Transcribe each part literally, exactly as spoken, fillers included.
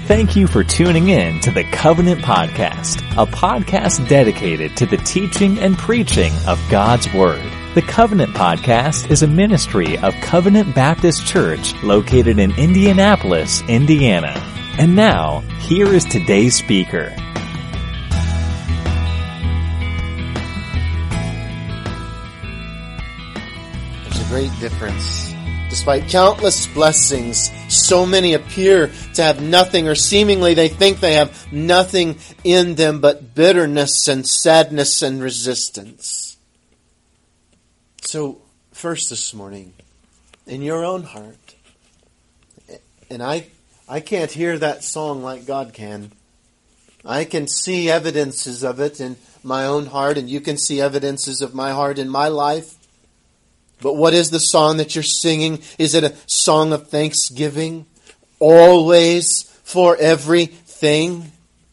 Thank you for tuning in to the Covenant Podcast, a podcast dedicated to the teaching and preaching of God's Word. The Covenant Podcast is a ministry of Covenant Baptist Church located in Indianapolis, Indiana. And now, here is today's speaker. There's a great difference. Despite countless blessings, so many appear to have nothing, or seemingly they think they have nothing in them but bitterness and sadness and resistance. So, first this morning, in your own heart, and I, I can't hear that song like God can. I can see evidences of it in my own heart, and you can see evidences of my heart in my life. But what is the song that you're singing? Is it a song of thanksgiving? Always, for everything?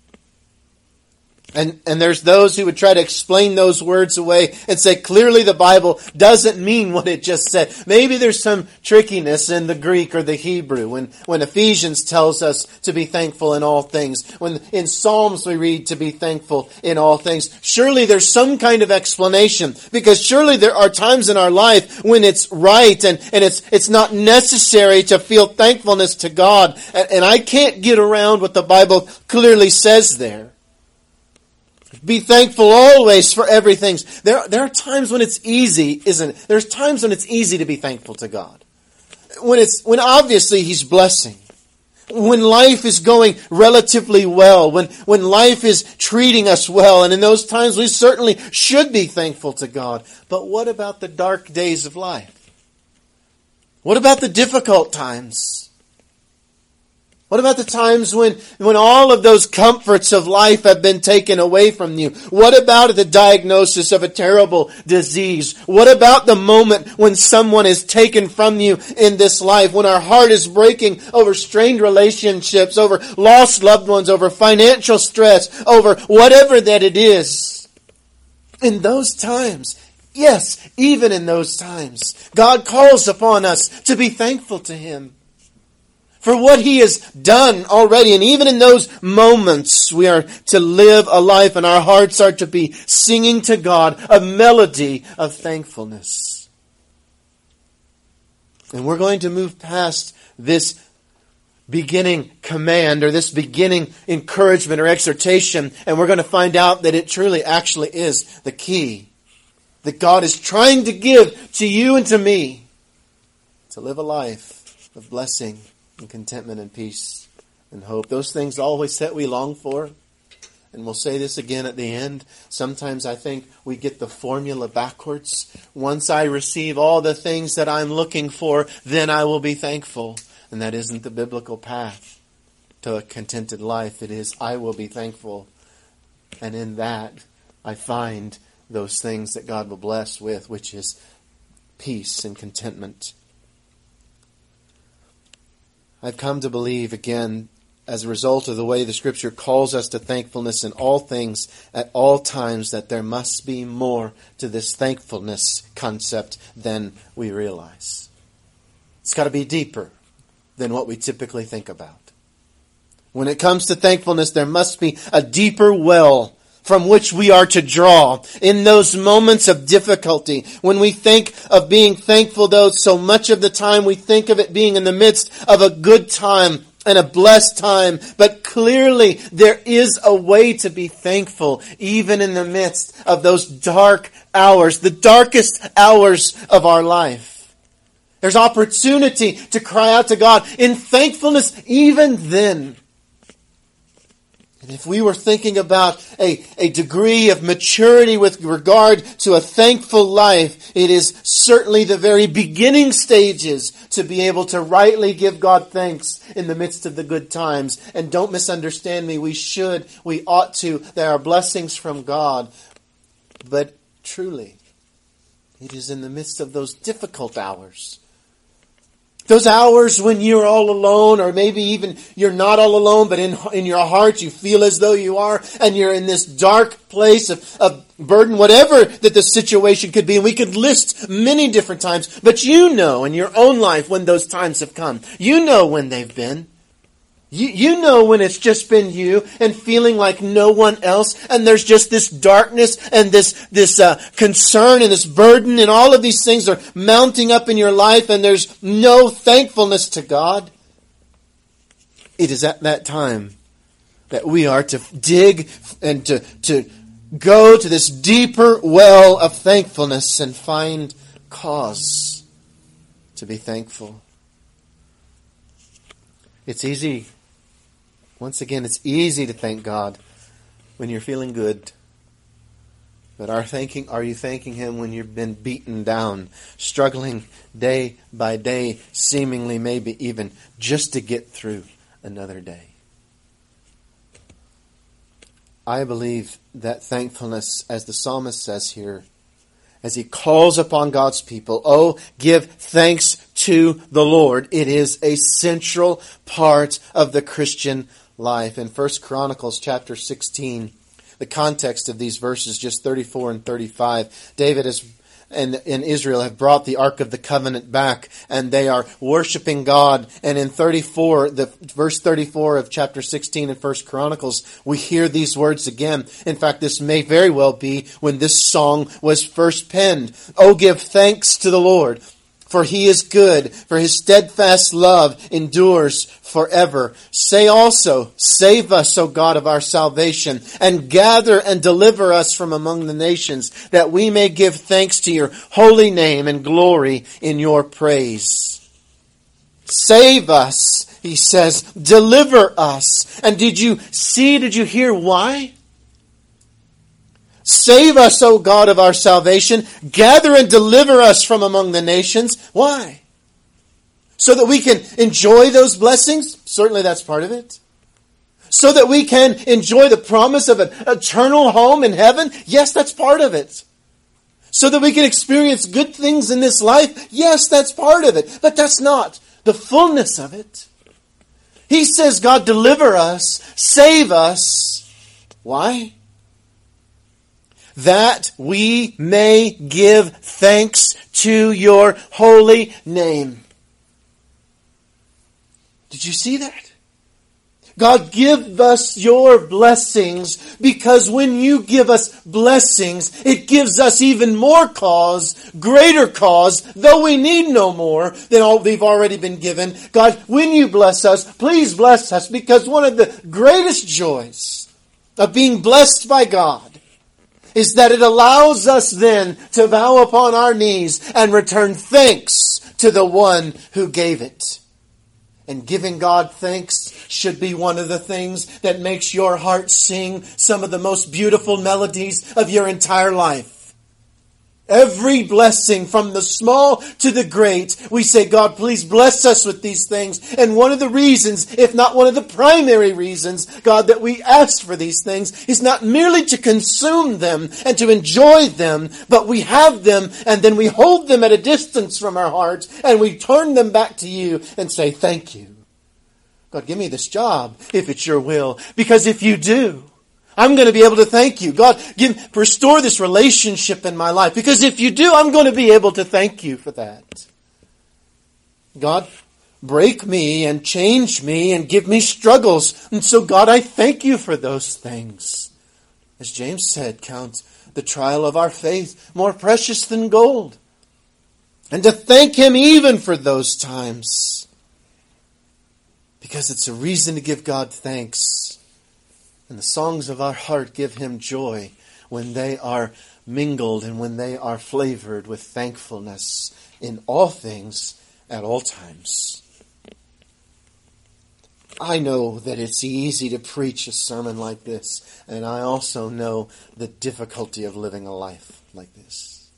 And and there's those who would try to explain those words away and say, clearly the Bible doesn't mean what it just said. Maybe there's some trickiness in the Greek or the Hebrew when, when Ephesians tells us to be thankful in all things. When in Psalms we read to be thankful in all things. Surely there's some kind of explanation, because surely there are times in our life when it's right and, and it's it's not necessary to feel thankfulness to God. And, and I can't get around what the Bible clearly says there. Be thankful always for everything. There, there are times when it's easy, isn't it? There's times when it's easy to be thankful to God. When it's, when obviously He's blessing. When life is going relatively well. When, when life is treating us well. And in those times we certainly should be thankful to God. But what about the dark days of life? What about the difficult times? What about the times when, when all of those comforts of life have been taken away from you? What about the diagnosis of a terrible disease? What about the moment when someone is taken from you in this life? When our heart is breaking over strained relationships, over lost loved ones, over financial stress, over whatever that it is. In those times, yes, even in those times, God calls upon us to be thankful to Him for what He has done already. And even in those moments, we are to live a life and our hearts are to be singing to God a melody of thankfulness. And we're going to move past this beginning command or this beginning encouragement or exhortation, and we're going to find out that it truly actually is the key that God is trying to give to you and to me to live a life of blessing and contentment and peace and hope. Those things always that we long for. And we'll say this again at the end. Sometimes I think we get the formula backwards. Once I receive all the things that I'm looking for, then I will be thankful. And that isn't the biblical path to a contented life. It is, I will be thankful. And in that, I find those things that God will bless with, which is peace and contentment. I've come to believe, again, as a result of the way the Scripture calls us to thankfulness in all things, at all times, that there must be more to this thankfulness concept than we realize. It's got to be deeper than what we typically think about. When it comes to thankfulness, there must be a deeper well from which we are to draw in those moments of difficulty. When we think of being thankful, though, so much of the time we think of it being in the midst of a good time and a blessed time. But clearly there is a way to be thankful even in the midst of those dark hours, the darkest hours of our life. There's opportunity to cry out to God in thankfulness even then. And if we were thinking about a, a degree of maturity with regard to a thankful life, it is certainly the very beginning stages to be able to rightly give God thanks in the midst of the good times. And don't misunderstand me, we should, we ought to. There are blessings from God. But truly, it is in the midst of those difficult hours, those hours when you're all alone, or maybe even you're not all alone, but in in your heart you feel as though you are, and you're in this dark place of, of burden, whatever that the situation could be. And we could list many different times, but you know in your own life when those times have come. You know when they've been. You, you know when it's just been you and feeling like no one else, and there's just this darkness and this this uh, concern and this burden, and all of these things are mounting up in your life, and there's no thankfulness to God. It is at that time that we are to dig and to, to go to this deeper well of thankfulness and find cause to be thankful. It's easy. Once again, it's easy to thank God when you're feeling good. But are thanking are you thanking Him when you've been beaten down, struggling day by day, seemingly maybe even just to get through another day? I believe that thankfulness, as the psalmist says here, as he calls upon God's people, oh, give thanks to the Lord. It is a central part of the Christian life. In First Chronicles chapter sixteen, the context of these verses, just thirty-four and thirty-five, David is, and, and Israel have brought the Ark of the Covenant back, and they are worshiping God. And in thirty-four, the verse thirty-four of chapter sixteen in First Chronicles, we hear these words again. In fact, this may very well be when this song was first penned. Oh, give thanks to the Lord, for He is good, for His steadfast love endures forever. Say also, save us, O God of our salvation, and gather and deliver us from among the nations, that we may give thanks to your holy name and glory in your praise. Save us, he says, deliver us. And did you see, did you hear why? Save us, O God of our salvation. Gather and deliver us from among the nations. Why? So that we can enjoy those blessings? Certainly that's part of it. So that we can enjoy the promise of an eternal home in heaven? Yes, that's part of it. So that we can experience good things in this life? Yes, that's part of it. But that's not the fullness of it. He says, God, deliver us, save us. Why? That we may give thanks to your holy name. Did you see that? God, give us your blessings, because when you give us blessings, it gives us even more cause, greater cause, though we need no more than all we've already been given. God, when you bless us, please bless us, because one of the greatest joys of being blessed by God is that it allows us then to bow upon our knees and return thanks to the one who gave it. And giving God thanks should be one of the things that makes your heart sing some of the most beautiful melodies of your entire life. Every blessing, from the small to the great, we say, God, please bless us with these things. And one of the reasons, if not one of the primary reasons, God, that we ask for these things is not merely to consume them and to enjoy them, but we have them and then we hold them at a distance from our hearts and we turn them back to you and say, thank you. God, give me this job if it's your will. Because if you do, I'm going to be able to thank you. God, give, restore this relationship in my life. Because if you do, I'm going to be able to thank you for that. God, break me and change me and give me struggles. And so, God, I thank you for those things. As James said, count the trial of our faith more precious than gold. And to thank Him even for those times. Because it's a reason to give God thanks. And the songs of our heart give Him joy when they are mingled and when they are flavored with thankfulness in all things at all times. I know that it's easy to preach a sermon like this, and I also know the difficulty of living a life like this.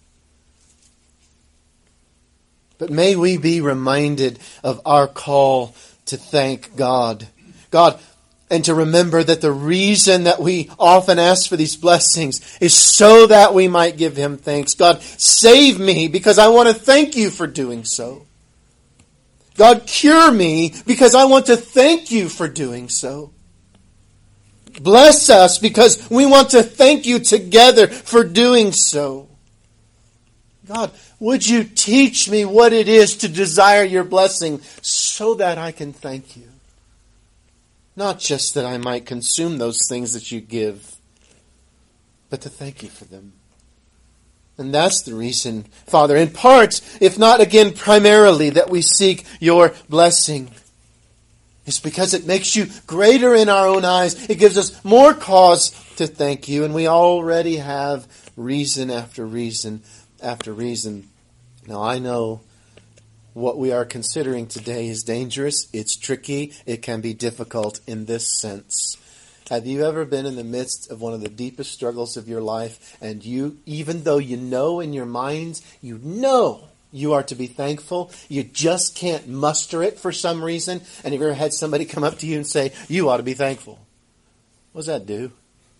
But may we be reminded of our call to thank God. God, and to remember that the reason that we often ask for these blessings is so that we might give Him thanks. God, save me because I want to thank you for doing so. God, cure me because I want to thank you for doing so. Bless us because we want to thank you together for doing so. God, would you teach me what it is to desire your blessing so that I can thank you? Not just that I might consume those things that you give, but to thank you for them. And that's the reason, Father, in part, if not again primarily, that we seek your blessing. It's because it makes you greater in our own eyes. It gives us more cause to thank you. And we already have reason after reason after reason. Now I know what we are considering today is dangerous. It's tricky. It can be difficult in this sense. Have you ever been in the midst of one of the deepest struggles of your life, and you, even though you know in your minds, you know you are to be thankful, you just can't muster it for some reason, and have you ever had somebody come up to you and say, you ought to be thankful? What does that do?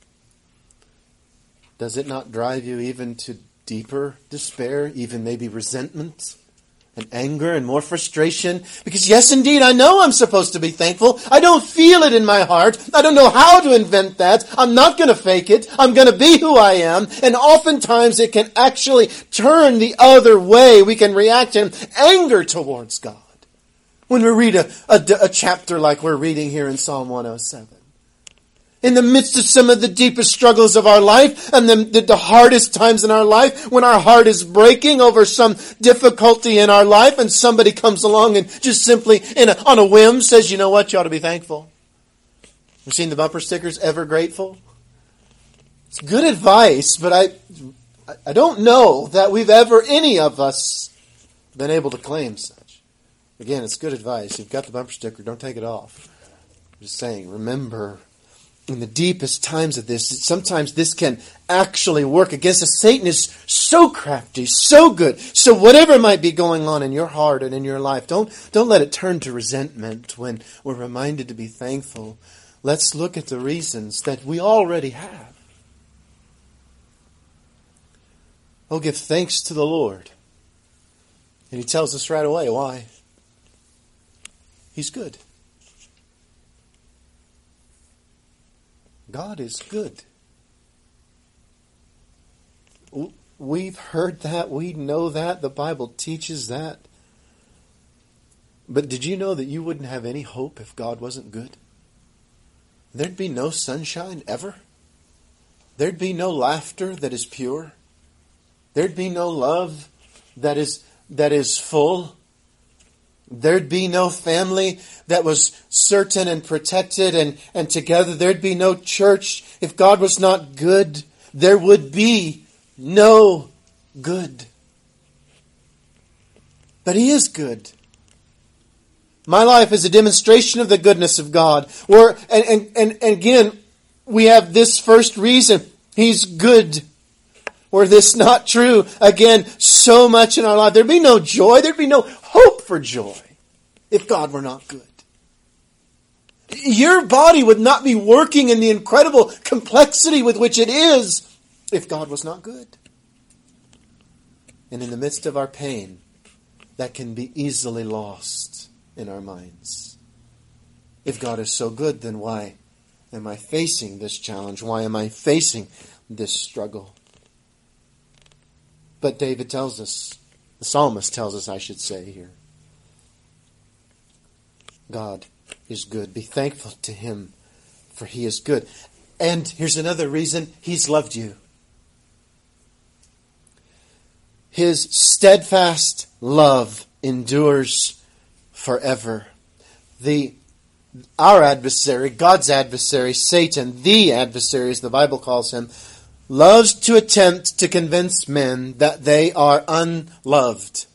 Does it not drive you even to deeper despair, even maybe resentment and anger and more frustration? Because yes, indeed, I know I'm supposed to be thankful. I don't feel it in my heart. I don't know how to invent that. I'm not going to fake it. I'm going to be who I am. And oftentimes it can actually turn the other way. We can react in anger towards God when we read a, a, a chapter like we're reading here in Psalm one oh seven. In the midst of some of the deepest struggles of our life and the, the, the hardest times in our life, when our heart is breaking over some difficulty in our life and somebody comes along and just simply in a, on a whim says, you know what, you ought to be thankful. You've seen the bumper stickers, ever grateful? It's good advice, but I, I don't know that we've ever, any of us, been able to claim such. Again, it's good advice. You've got the bumper sticker, don't take it off. I'm just saying, remember, in the deepest times of this, sometimes this can actually work against us. Satan is so crafty, so good. So whatever might be going on in your heart and in your life, don't, don't let it turn to resentment when we're reminded to be thankful. Let's look at the reasons that we already have. Oh, give thanks to the Lord. And he tells us right away why. He's good. God is good. We've heard that. We know that. The Bible teaches that. But did you know that you wouldn't have any hope if God wasn't good? There'd be no sunshine ever. There'd be no laughter that is pure. There'd be no love that is that is full. There'd be no family that was certain and protected and, and together. There'd be no church. If God was not good, there would be no good. But He is good. My life is a demonstration of the goodness of God. Or, and, and, and, and again, we have this first reason. He's good. Were this not true, again, so much in our life, there'd be no joy, there'd be no hope for joy if God were not good. Your body would not be working in the incredible complexity with which it is if God was not good. And in the midst of our pain, that can be easily lost in our minds. If God is so good, then why am I facing this challenge? Why am I facing this struggle? But David tells us, the psalmist tells us, I should say here, God is good. Be thankful to Him, for He is good. And here's another reason, He's loved you. His steadfast love endures forever. The our adversary, God's adversary, Satan, the adversary, as the Bible calls him, loves to attempt to convince men that they are unloved.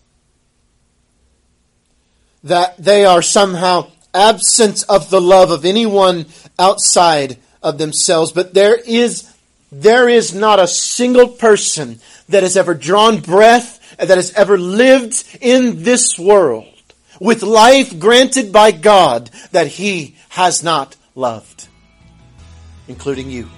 That they are somehow absent of the love of anyone outside of themselves. But there is, there is not a single person that has ever drawn breath, that has ever lived in this world with life granted by God that He has not loved, including you.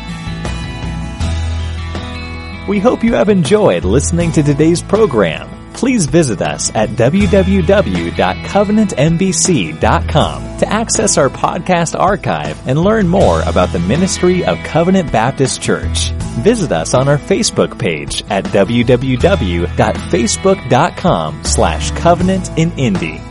We hope you have enjoyed listening to today's program. please visit us at w w w dot covenant m b c dot com to access our podcast archive and learn more about the ministry of Covenant Baptist Church. Visit us on our Facebook page at w w w dot facebook dot com slash covenant in Indy.